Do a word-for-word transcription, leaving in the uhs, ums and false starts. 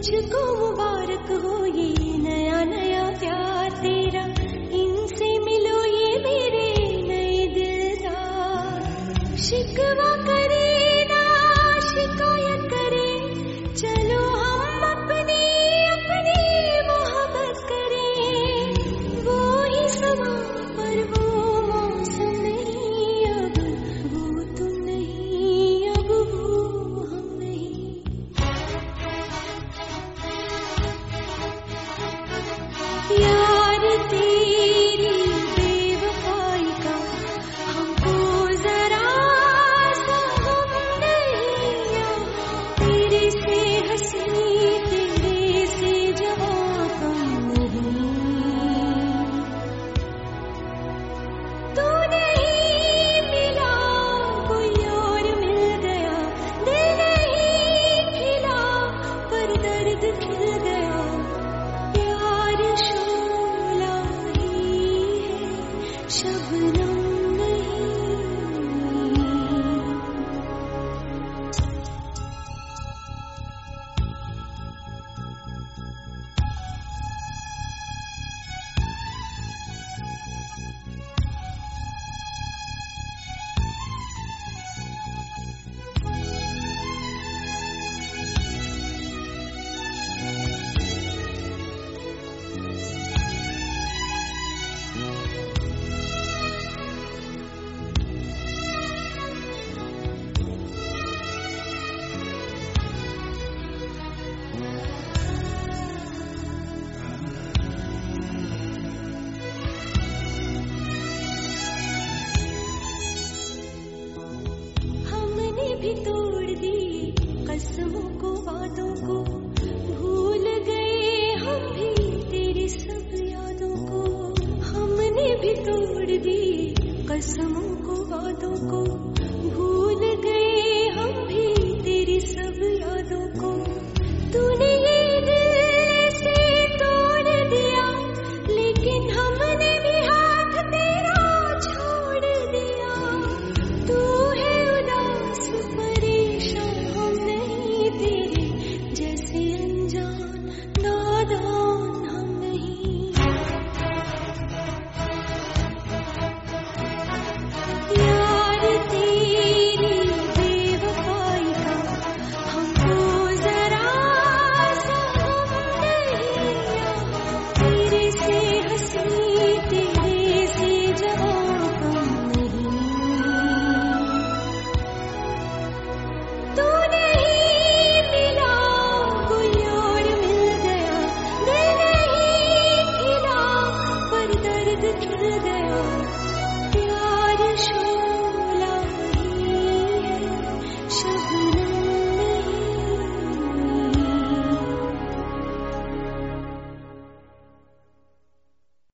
तुझको मुबारक हो ये नया नया प्यार तेरा, इनसे मिलो ये मेरे नए दिलदार। शिकवा करे ना शिकायत करे, चलो हम अपनी अपनी मोहब्बत करें। वो ही समा पर वो मौसम नहीं, अब वो तुम नहीं, अब वो हम नहीं। यार तेरी बेवफाई का हमको जरा सा गम नहीं आया, तेरे से हंसी तेरे से जवां कम नहीं। तू नहीं मिला कोई और मिल गया, दिल नहीं खिला पर दर्द खिल गया। प्यार शोला ही है शबनम नहीं। हमने भी तोड़ दी कसमों को वादों को, भूल गए हम भी तेरी सब यादों को। हमने भी तोड़ दी कसमों को